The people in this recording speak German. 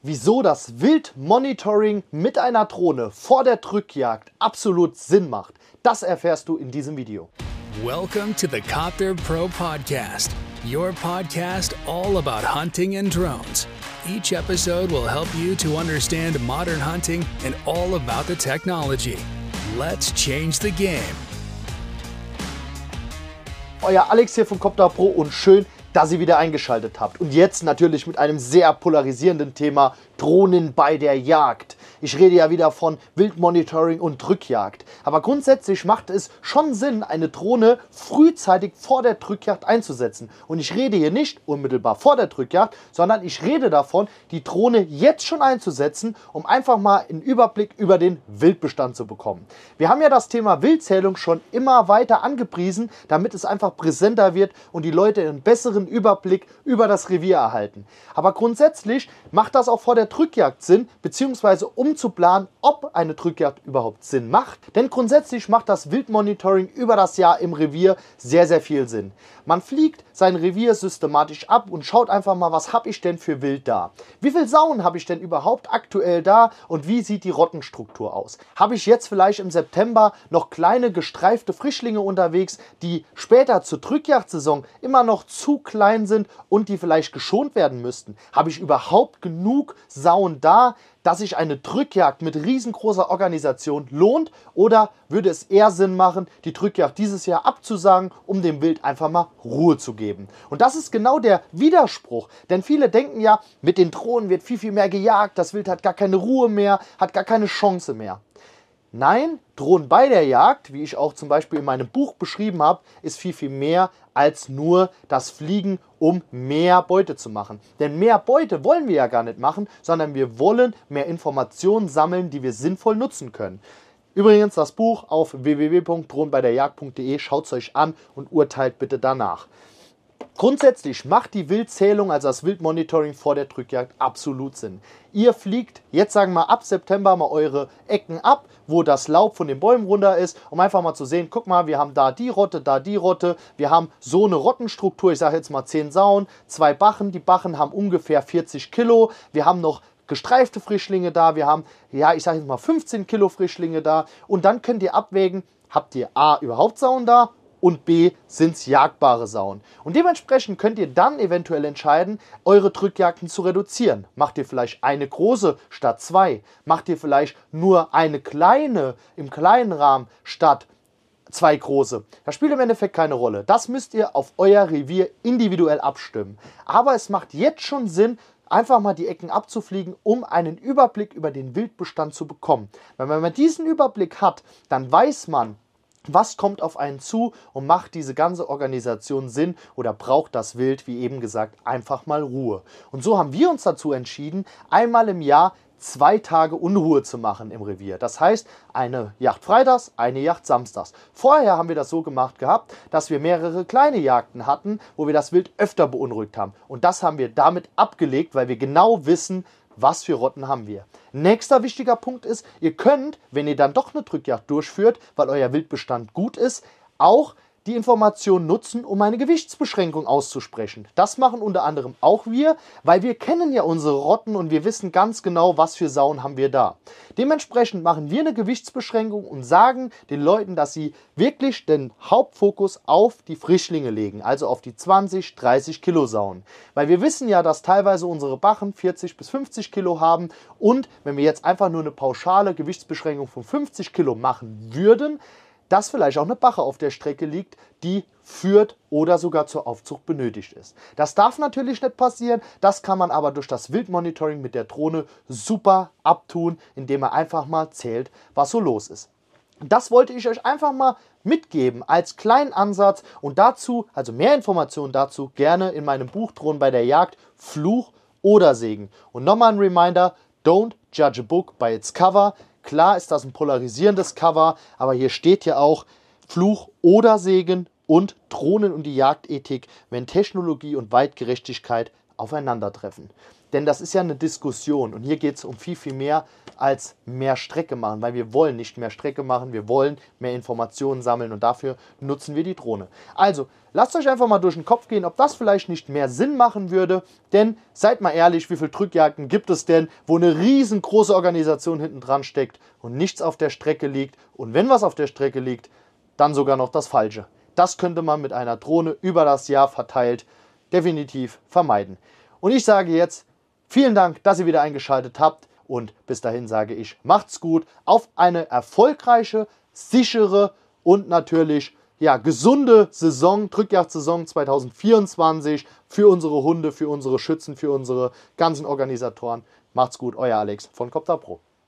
Wieso das Wildmonitoring mit einer Drohne vor der Drückjagd absolut Sinn macht, das erfährst du in diesem Video. Welcome to the Copter Pro Podcast, your podcast all about hunting and drones. Each episode will help you to understand modern hunting and all about the technology. Let's change the game. Euer Alex hier von Copter Pro und schön, dass ihr wieder eingeschaltet habt. Und jetzt natürlich mit einem sehr polarisierenden Thema: Drohnen bei der Jagd. Ich rede ja wieder von Wildmonitoring und Drückjagd. Aber grundsätzlich macht es schon Sinn, eine Drohne frühzeitig vor der Drückjagd einzusetzen. Und ich rede hier nicht unmittelbar vor der Drückjagd, sondern ich rede davon, die Drohne jetzt schon einzusetzen, um einfach mal einen Überblick über den Wildbestand zu bekommen. Wir haben ja das Thema Wildzählung schon immer weiter angepriesen, damit es einfach präsenter wird und die Leute einen besseren Überblick über das Revier erhalten. Aber grundsätzlich macht das auch vor der Drückjagd Sinn, beziehungsweise um zu planen, ob eine Drückjagd überhaupt Sinn macht. Denn grundsätzlich macht das Wildmonitoring über das Jahr im Revier sehr, sehr viel Sinn. Man fliegt sein Revier systematisch ab und schaut einfach mal, was habe ich denn für Wild da? Wie viele Sauen habe ich denn überhaupt aktuell da und wie sieht die Rottenstruktur aus? Habe ich jetzt vielleicht im September noch kleine gestreifte Frischlinge unterwegs, die später zur Drückjagdsaison immer noch zu klein sind und die vielleicht geschont werden müssten? Habe ich überhaupt genug Sauen da, dass sich eine Drückjagd mit riesengroßer Organisation lohnt, oder würde es eher Sinn machen, die Drückjagd dieses Jahr abzusagen, um dem Wild einfach mal Ruhe zu geben? Und das ist genau der Widerspruch, denn viele denken ja, mit den Drohnen wird viel, viel mehr gejagt, das Wild hat gar keine Ruhe mehr, hat gar keine Chance mehr. Nein, Drohnen bei der Jagd, wie ich auch zum Beispiel in meinem Buch beschrieben habe, ist viel, viel mehr als nur das Fliegen, um mehr Beute zu machen. Denn mehr Beute wollen wir ja gar nicht machen, sondern wir wollen mehr Informationen sammeln, die wir sinnvoll nutzen können. Übrigens das Buch auf www.drohnenbeiderjagd.de, schaut es euch an und urteilt bitte danach. Grundsätzlich macht die Wildzählung, also das Wildmonitoring vor der Drückjagd, absolut Sinn. Ihr fliegt jetzt, sagen wir mal, ab September mal eure Ecken ab, wo das Laub von den Bäumen runter ist, um einfach mal zu sehen, guck mal, wir haben da die Rotte, wir haben so eine Rottenstruktur, ich sage jetzt mal 10 Sauen, 2 Bachen, die Bachen haben ungefähr 40 Kilo, wir haben noch gestreifte Frischlinge da, wir haben, ja, ich sage jetzt mal 15 Kilo Frischlinge da, und dann könnt ihr abwägen, habt ihr A, überhaupt Sauen da? Und B, sind es jagbare Sauen. Und dementsprechend könnt ihr dann eventuell entscheiden, eure Drückjagden zu reduzieren. Macht ihr vielleicht eine große statt 2? Macht ihr vielleicht nur eine kleine im kleinen Rahmen statt 2 große? Das spielt im Endeffekt keine Rolle. Das müsst ihr auf euer Revier individuell abstimmen. Aber es macht jetzt schon Sinn, einfach mal die Ecken abzufliegen, um einen Überblick über den Wildbestand zu bekommen. Weil wenn man diesen Überblick hat, dann weiß man, was kommt auf einen zu, und macht diese ganze Organisation Sinn oder braucht das Wild, wie eben gesagt, einfach mal Ruhe. Und so haben wir uns dazu entschieden, einmal im Jahr 2 Tage Unruhe zu machen im Revier. Das heißt, eine Jagd freitags, eine Jagd samstags. Vorher haben wir das so gemacht gehabt, dass wir mehrere kleine Jagden hatten, wo wir das Wild öfter beunruhigt haben. Und das haben wir damit abgelegt, weil wir genau wissen, was für Rotten haben wir. Nächster wichtiger Punkt ist, ihr könnt, wenn ihr dann doch eine Drückjagd durchführt, weil euer Wildbestand gut ist, auch die Information nutzen, um eine Gewichtsbeschränkung auszusprechen. Das machen unter anderem auch wir, weil wir kennen ja unsere Rotten und wir wissen ganz genau, was für Sauen haben wir da. Dementsprechend machen wir eine Gewichtsbeschränkung und sagen den Leuten, dass sie wirklich den Hauptfokus auf die Frischlinge legen, also auf die 20, 30 Kilo Sauen. Weil wir wissen ja, dass teilweise unsere Bachen 40 bis 50 Kilo haben, und wenn wir jetzt einfach nur eine pauschale Gewichtsbeschränkung von 50 Kilo machen würden, dass vielleicht auch eine Bache auf der Strecke liegt, die führt oder sogar zur Aufzucht benötigt ist. Das darf natürlich nicht passieren, das kann man aber durch das Wildmonitoring mit der Drohne super abtun, indem man einfach mal zählt, was so los ist. Das wollte ich euch einfach mal mitgeben als kleinen Ansatz, und dazu, also mehr Informationen dazu, gerne in meinem Buch Drohnen bei der Jagd, Fluch oder Segen. Und nochmal ein Reminder: don't judge a book by its cover. Klar ist das ein polarisierendes Cover, aber hier steht ja auch Fluch oder Segen und Drohnen und die Jagdethik, wenn Technologie und Weitgerechtigkeit aufeinandertreffen. Denn das ist ja eine Diskussion und hier geht es um viel, viel mehr als mehr Strecke machen, weil wir wollen nicht mehr Strecke machen, wir wollen mehr Informationen sammeln und dafür nutzen wir die Drohne. Also, lasst euch einfach mal durch den Kopf gehen, ob das vielleicht nicht mehr Sinn machen würde, denn seid mal ehrlich, wie viele Drückjagden gibt es denn, wo eine riesengroße Organisation hinten dran steckt und nichts auf der Strecke liegt und wenn was auf der Strecke liegt, dann sogar noch das Falsche. Das könnte man mit einer Drohne über das Jahr verteilt definitiv vermeiden. Und ich sage jetzt, vielen Dank, dass ihr wieder eingeschaltet habt und bis dahin sage ich, macht's gut auf eine erfolgreiche, sichere und natürlich gesunde Saison, Drückjagdsaison 2024 für unsere Hunde, für unsere Schützen, für unsere ganzen Organisatoren. Macht's gut, euer Alex von Copter Pro.